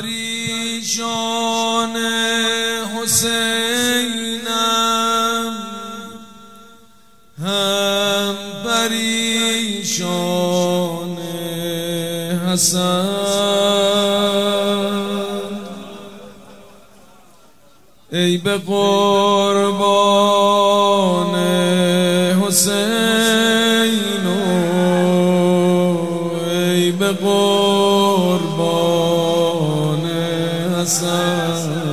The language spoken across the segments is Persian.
پریشان حسینم، هم پریشان حسن. ای به قربان حسین، ای به قربان حسن.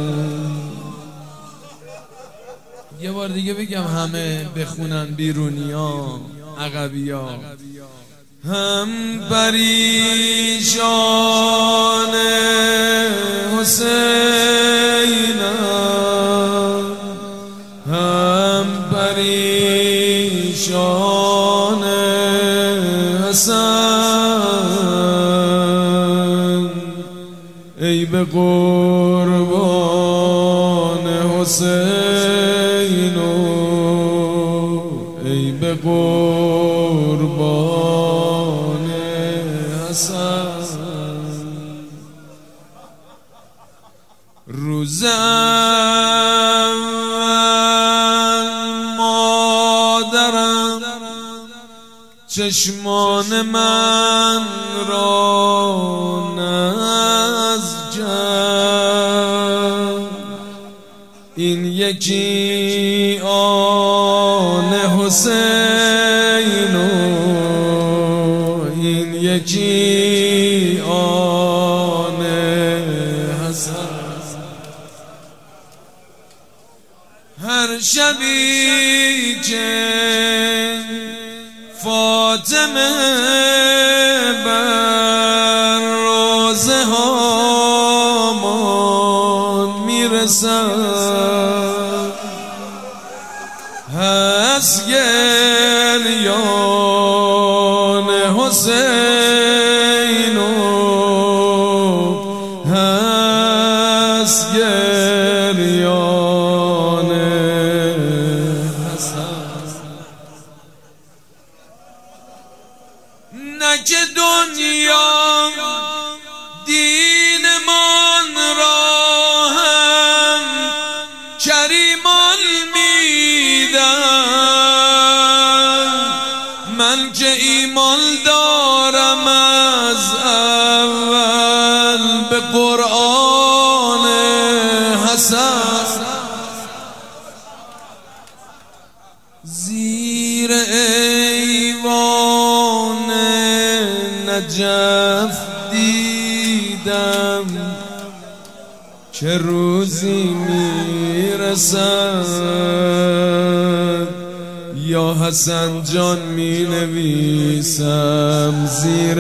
یه بار دیگه بگم همه بخونن، بیرونیا عقبیا. هم پریشان حسینم، هم پریشان حسن. ای به قربان حسین، ای به قربان حسن. روز مادرم چشمان من را نزجم، این یکی آن حسین، این یکی آن حسن. هر شبی که فاطمه بر روزه هامان میرسد، هست گریان حسین، هست گریان حسن. نه که دنیا دینمان را هم کریمان میدن، من که ایمان دارم از اول به قرآن حسن. زیر ایوان نجف دیدم که روزی میرسد، یا حسن جان می نویسم زیر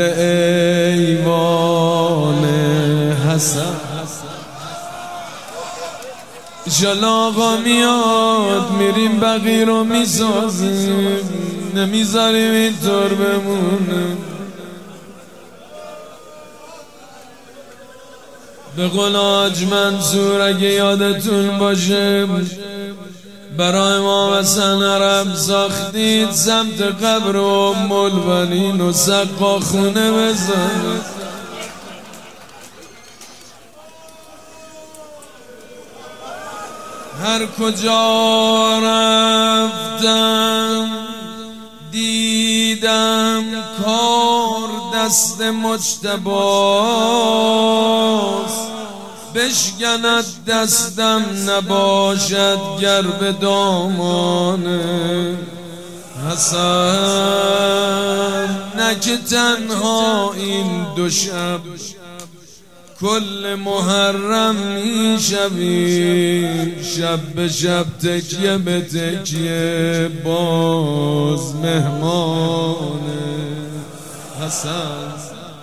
ایوان حسن. انشالله آقا میاد میریم بقیه رو میسازیم، نمیذاریم اینطور بمونه. به قول حاج منصور اگه یادتون باشه، برای امام حسن عرب ساختید سمت قبر ام البنین و سقا خونه بزنید. هر کجا رفتم دیدم کار دست مجتباست، بشکند دستم نباشد گر به دامان حسن. نه که تنها این دو شب کل محرم می شویم، شب به شب تکیه به تکیه باز مهمان حسن.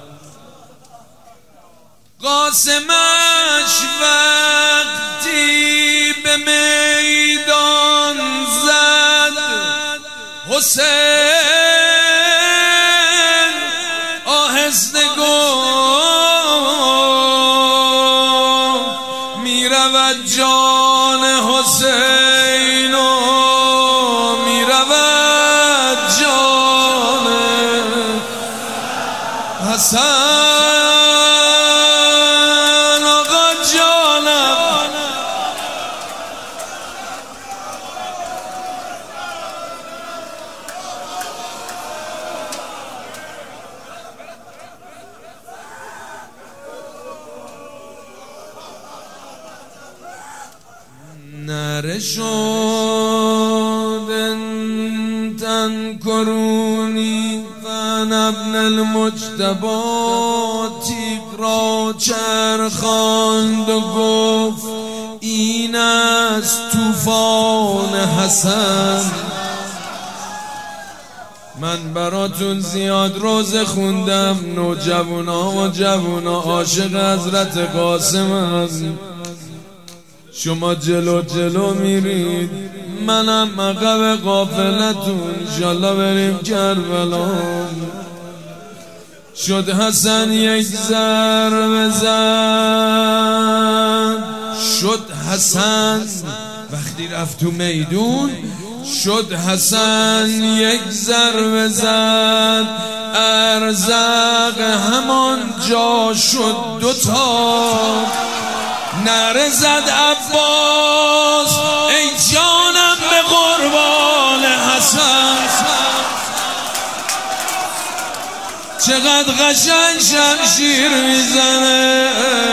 قاسمش وقتی به میدان زد حسین آهسته گفت میرود جان حسین و میرود جان حسن. نره شد تنکرونی فن ابن المجتبی تیغ را چرخاند و گفت این است طوفان حسن. من براتون زیاد روزه خوندم، نوجوانا و جوانا عاشق حضرت قاسمم. شما جلو جلو میرید، منم عقب قافلتون، انشالله بریم کربلا. شد حسن یک ضربه زد، شد حسن وقتی رفت تو میدون، شد حسن یک ضربه زد، ارزق همان جا شد دوتا. نره زد عباس ای جانم به قربان حسن. چقدر قشنگ شمشیر میزنه،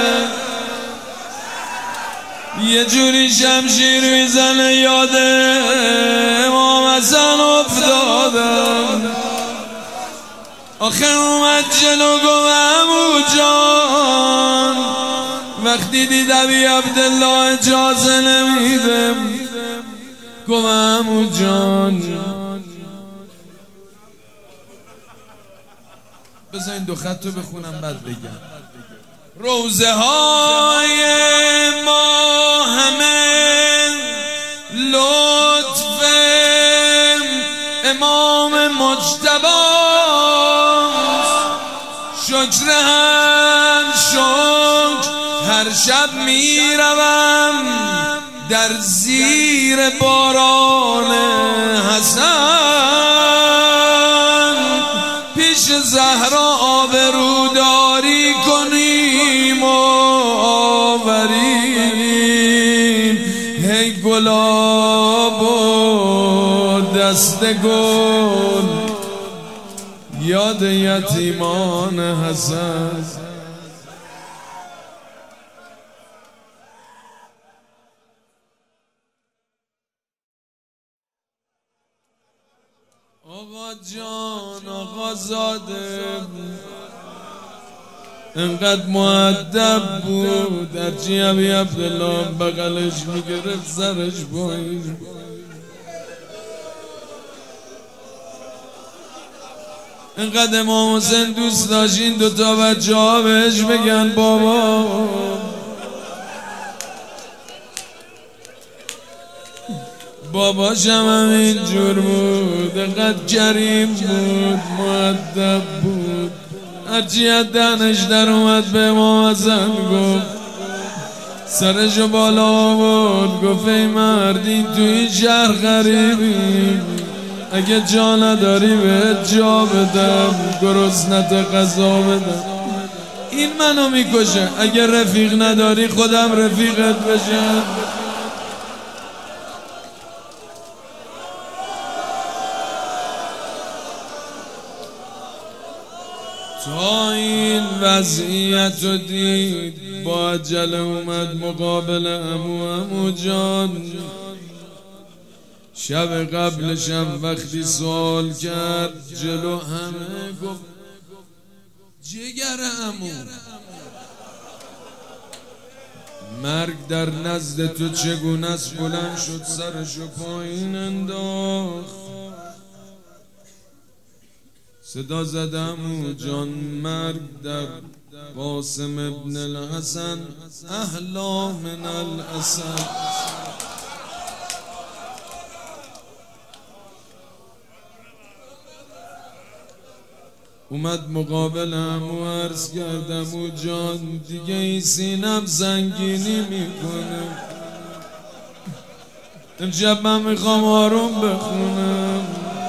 یه جوری شمشیر میزنه یاد امام حسن افتادم. آخه اومد جلو گفت عمو جان، وقتی دید ابی عبدالله اجازه نمیده، گفت عمو جان بذار این دو خط رو بخونم بعد بگم. روزه های ما همه لطف امام مجتبی، شکر هم شکر هر شب میروم در زیر باران حسن. پیش زهرا آبروداری کنیم و آوریم، هی گلاب و دست گل یاد یتیمان حسن. آقا جان آقا زاده انقدر مؤدب بود، درچی ابی عبدالله بغلش میگرفت سرش پایین. انقدر امام حسین دوست داشتین دوتا بچه ها بهش بگن بابا. باباشم همینجور بود، انقدر کریم بود، مؤدب بود. هرچی از دهنش در اومد به امام حسن گفت، سرشو بالا آورد گفت ای مرد این تو این شهر غریبی، اگه جا نداری بهت جا بدم، گرسنت غذا بدم. این منو میکشه، اگه رفیق نداری خودم رفیقت بشم. تا این وضعیت رو دید با عجله اومد مقابل عمو جان. شب قبلشم وقتی سوال کرد جلو همه گفت جگر عمو، مرگ در نزد تو چگونه است؟ بلند شد سرشو پایین انداخت، صدا زد عمو جان مرگ در قاسم ابن الحسن احلا من الاسد. اومد مقابل عمو عرض کرد عمو جان دیگه این سینم زنگینی میکنه، امشب من میخوام آروم بخونم.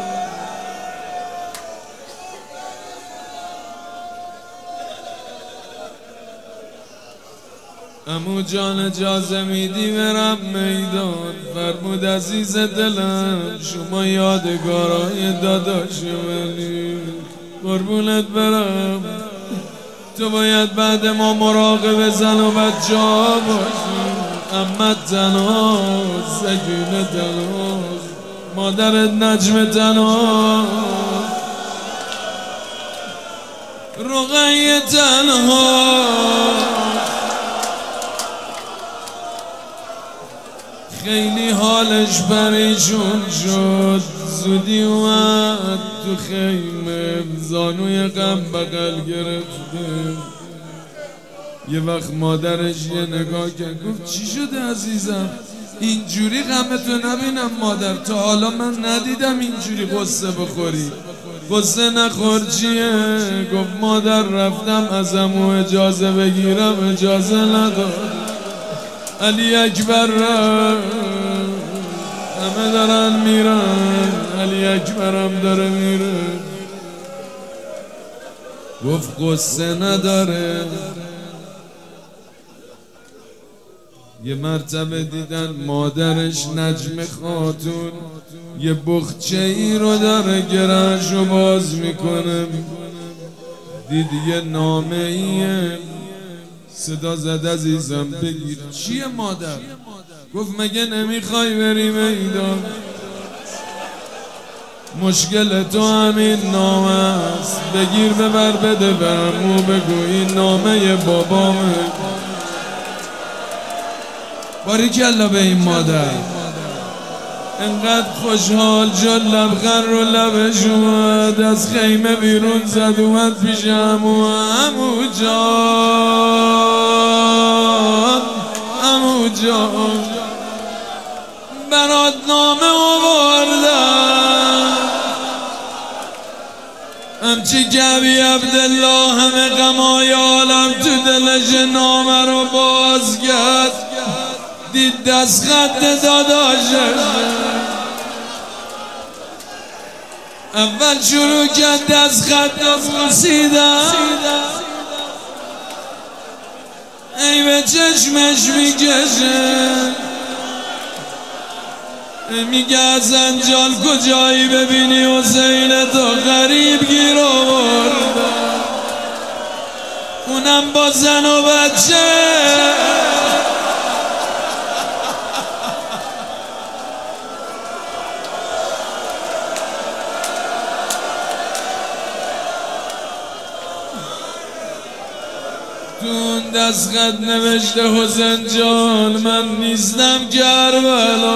عمو جان اجازه میدی برم میدان؟ فرمود عزیز دلم شما یادگارای داداش منی، قربونت برم. تو باید بعد ما مراقب زن و بچه ها باشی، امت تناز، سکینه تناز، مادرت نجم تناز، رقیه تنها. خیلی حالش پریشون شد، زودی اومد تو خیمه، زانوی غم بغل گرفته. یه وقت مادرش یه نگاه کرد، گفت چی شده عزیزم؟ اینجوری غمتو نبینم مادر، تا حالا من ندیدم اینجوری قصه بخوری. قصه نخور چیه؟ گفت مادر رفتم ازمو اجازه بگیرم، اجازه نداد. علی اکبر رفت، همه دارن میرن، علی اکبرم داره میره. گفت قصه نداره. یه مرتبه دیدن مادرش نجم خاتون یه بخچه ای رو داره گرهشو باز میکنه. دید یه نامه ایه، صدا زد عزیزم بگیر. چیه مادر؟ گفت مگه نمیخوای بری میدان؟ مشکل تو همین نامه است، بگیر ببر بده به عمو، بگو این نامه بابامه. باریکلا به این مادر. انقدر خوشحال شد لبخند رو لبش اومد، از خیمه بیرون زد اومد پیش عمو. عمو جان، عمو جان، برات نامه آوردم، همچی کبی عبدالله همه غمای عالم تو دلش نامه رو باز کرد. دید دست خط داداشه، اول شروع کرد دست خط بوسیدن، ای به چشمش میکشه، میگه حسن جان کجایی ببینی حسین تو غریب گیر آوردن، اونم با زن و بچه. دون دست خط نوشته حسین جان من نیستم کربلا،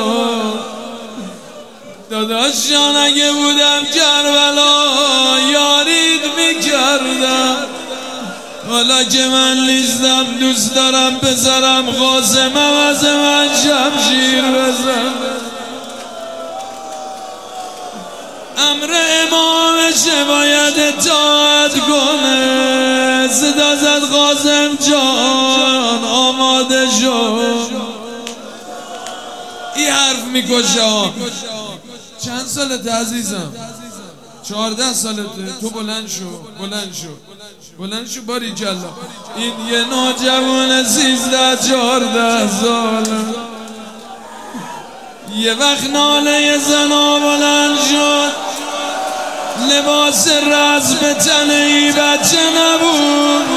داداش جان اگه بودم کربلا یارید میکردم، حالا که من نیستم دوست دارم پسرم قاسم از من شمشیر بزن. امر امامشه باید اطاعت کنه، صدا زد قاسم جان آماده شو. این حرف میکشه. چند سالت عزیزم؟ 14 سالته. تو بلند شو، بلند شو، بلند شو. باریکلا. این یه نوجوان 13-14 ساله. یه وقت ناله زنا بلند شد، لباس رسم تن ای بچه نبود،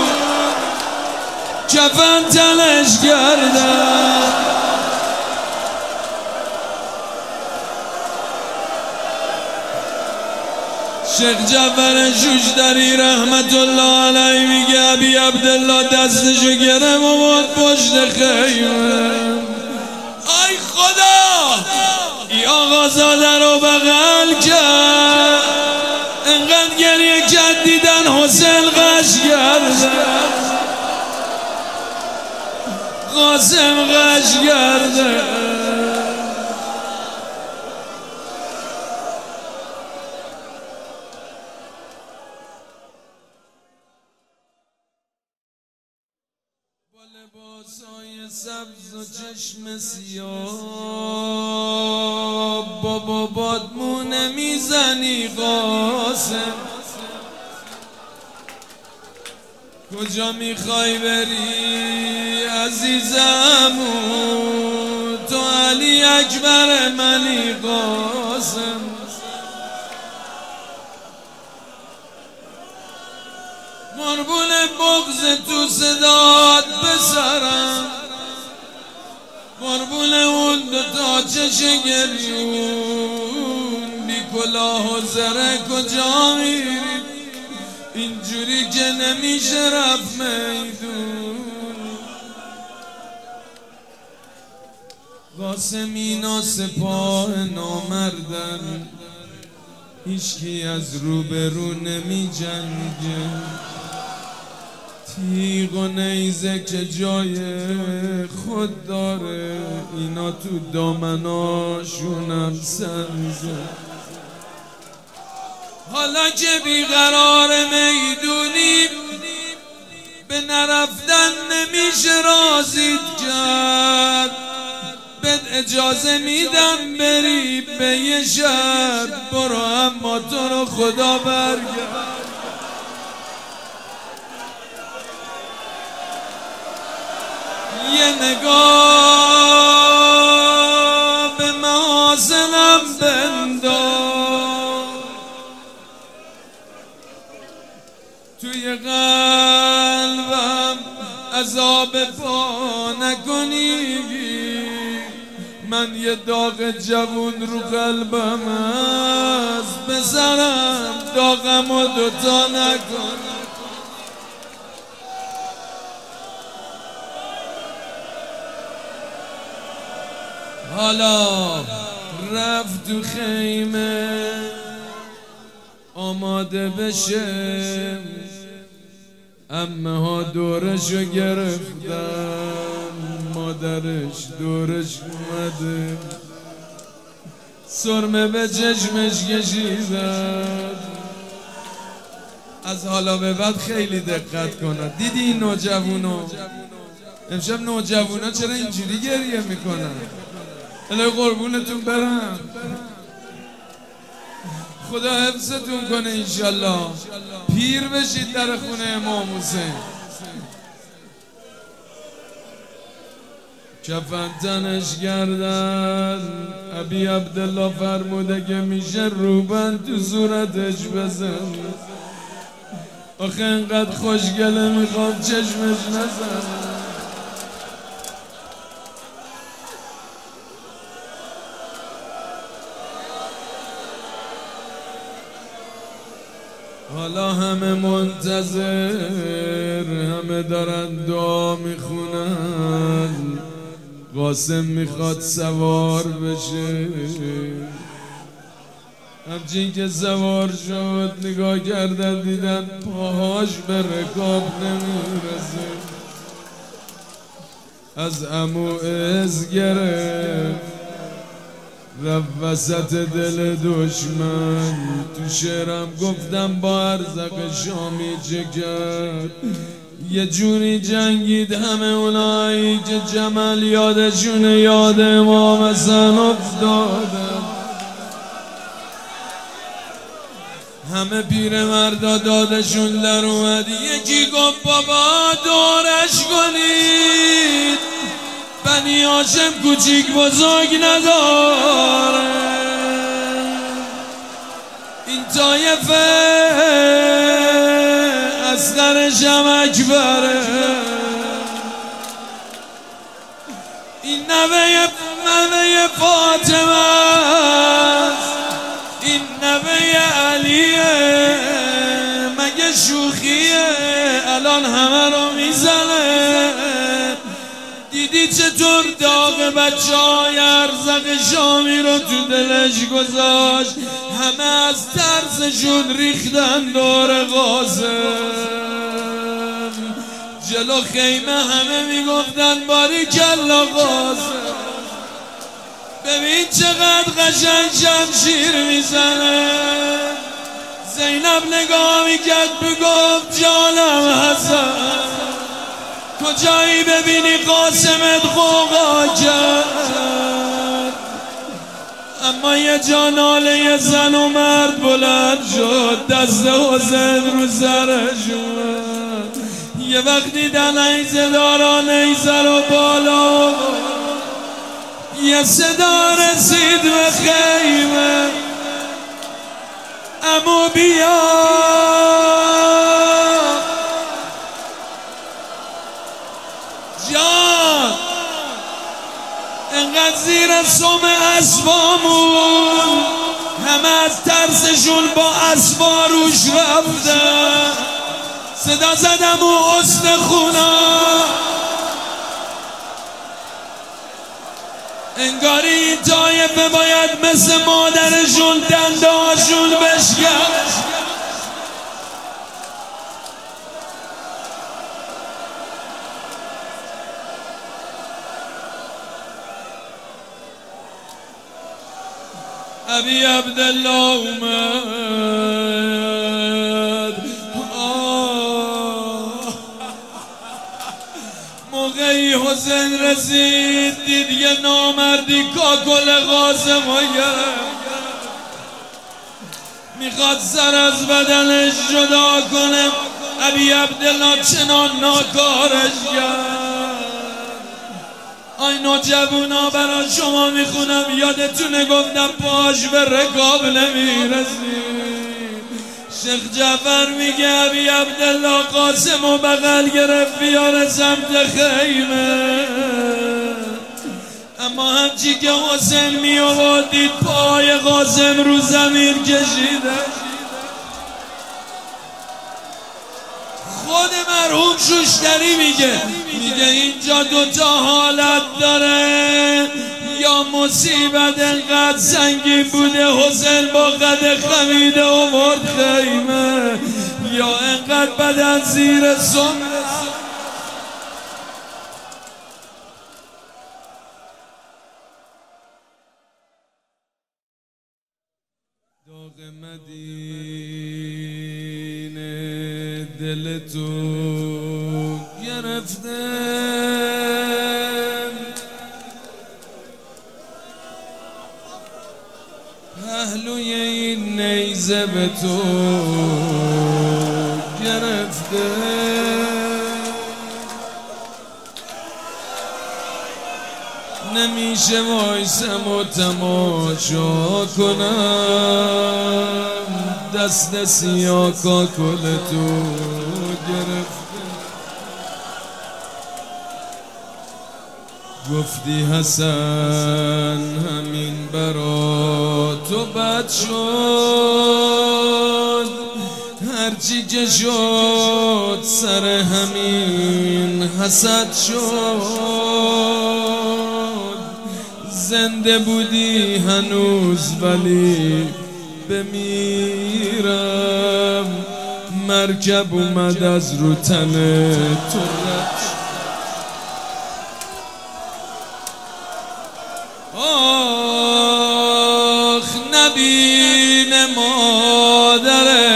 کفن تنش کردن. شیخ جعفر شوشتری رحمت الله علیه میگه ابی عبدالله دستشو گرم و بود پشت خیمه. ای خدا، ای آقازاده رو بغل کرد، انقدر گریه کرد دیدن حسین غش کرده، قاسم غش کرده. با لباسای سبز و چشم سیاه، با بابات مونه میزنی قاسم، کجا میخوای بری عزیزمو؟ تو علی اکبر منی قاسم. قربون بغض تو صدات بسرم، قربون اون دوتا چش گریون بی کلاه و زره کجا میری اینجوری که نمیشه رفت میدون قاسمینا سپاه نامردن هیچکی از روبرو نمی جنگه تیغ و نیزه که جای خود داره اینا تو دامناشونم سنزه حالا که بیقرار میدونیم به نرفتن نمیشه رازید کرد بهت اجازه میدم بری به یه شب برو اما تو رو خدا برگرد یه نگاه به محاسنم بنداز توی قلبم عذاب پا نکنی من یه داغ جوون رو قلبم هست بزنم داغم و دوتا نکن حالا رفت تو خیمه آماده بشه عمه ها دورشو گرفتن مادرش دورش اومده سرمه به چشمش کشیدن از حالا به بعد خیلی دقت کنن دیدی این نوجوونا امشب نوجوونا چرا اینجوری گریه میکنن الهی قربونتون برم خدا حفظتون کنه انشالله پیر بشید در خونه امام حسین کفن تنش گردن ابی عبدالله فرموده که میشه روبند تو صورتش بزن آخه انقدر خوشگله میخوام چشمش نزن حالا همه منتظر همه دارن دعا میخونن قاسم میخواد سوار بشه همچین که سوار شد نگاه کردن دیدن پاهاش به رکاب نمیرسه از عمو از گرفت رفت وسط دل دشمن تو شعرم گفتم با ارزق شامی چه کرد یه جوری جنگید همه اونایی که جمل یادشونه یاد امام حسن افتادن همه پیر مردا دادشون در اومد یکی گفت بابا دورش کنید بنی هاشم کوچیک بزرگ نداره این طایفه اصغرش هم اکبره این نوه فاطمه است این نوه علیه مگه شوخیه الان همه رو میزنه دیدی چطور داغ بچه های ارزق شامی رو تو دلش گذاشت همه از ترسشون ریختن دور قاسم جلو خیمه همه میگفتن باریکلا قاسم ببین چقدر قشنگ شمشیر میزنه زینب نگاه میکرد بگفت جانم حسن کجایی ببینی قاسمت غوغا کرد اما یه جاناله یه زن و مرد بلند شد دست حسین رو سرش اومد یه وقت دیدن نیزه دارا نیزه رو بالا یه صدا رسید به خیمه عمو بیا جان سم اسبامون همه از ترسشون با اسبا روش رفتن. صدا زدم و حسن خونا انگاری این طایفه باید مثل مادرشون دندهاشون بشکن. ابی عبدالله اومد موقعی حسین رسید دید یه نامردی کاکل قاسم رو گرفت، میخواد سر از بدنش جدا کنه. ابی عبدالله چنان ناکارش کرد. آی نوجوانا برای شما میخونم، یادتونه گفتم پاش به رکاب نمیرسید. شیخ جعفر میگه ابی عبدالله قاسم و بغل گرفت بیاره سمت خیمه، اما همچی که حسین میآورد دید پای قاسم رو زمین کشیده. خود مرحوم شوشتری میگه اینجا دوتا حالت داره، یا مصیبت انقدر سنگین بوده حسین با قد خمیده آورد خیمه، یا انقدر بدن زیر سم. داغ مدینه دل تو گرفته، پهلوی این نیزه به تو گرفته. نمیشه وایسم و تماشا کنم، دست سیاه کاکل تو گرفته. گفتی حسن همین برا تو بد شد، هرچی که شد سر همین حسد شد. زنده بودی هنوز ولی بمیرم، مرکب اومد از رو تن تو رد. آخ نبین مادره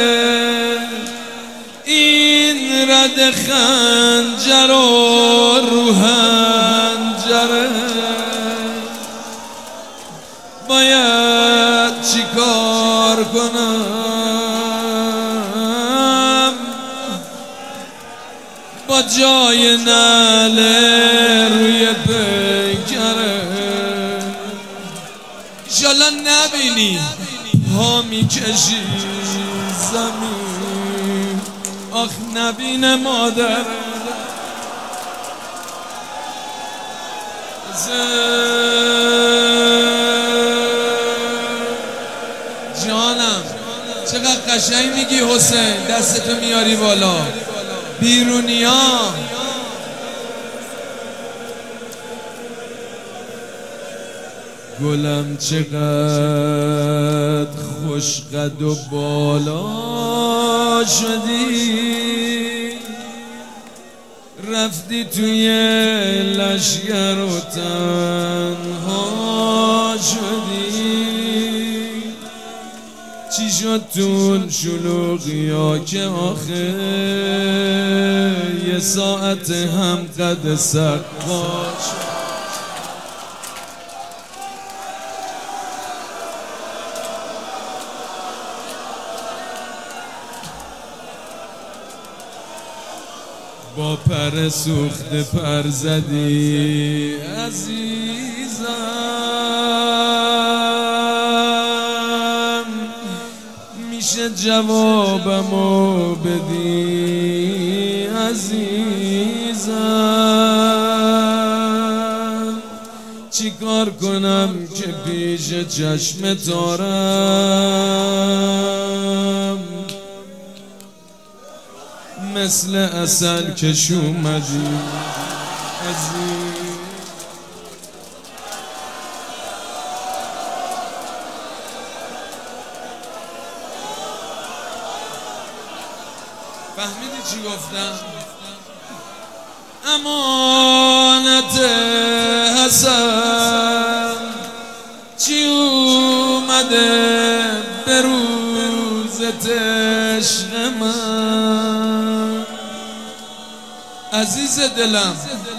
این رد خنجر و رو حنجره، باید چی کار کنم با جای نعله روی پیکره. انشالله نبینی ها میکشی زمین، آخ نبین مادر جانم. چقدر قشنگ میگی حسین، دستتو میاری بالا. بیرونیا گلم چقدر خوش قد و بالا شدی، رفتی توی لشگر و تنها شدی. چی شد تون شلوغیا که آخه یه ساعت هم قد سقا شد. با پر سوخته پر زدی عزیزم، میشه جوابمو بدی عزیزم. چی کار کنم که پیش چشم تارم مثل عسل کش اومدی عزیز. فهمیدی چی گفتم؟ امانت حسن چی اومده به روزت عشق من عزیز دلم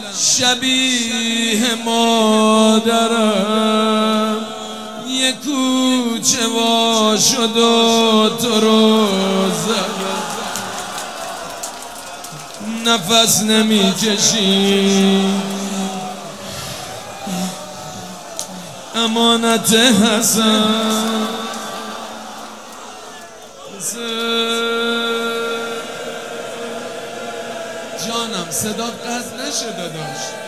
شبیه مادرم یه کوچه وا شد و تو رو زد نفس نمی کشی امانت حسن جانم صدات قطع نشده داشت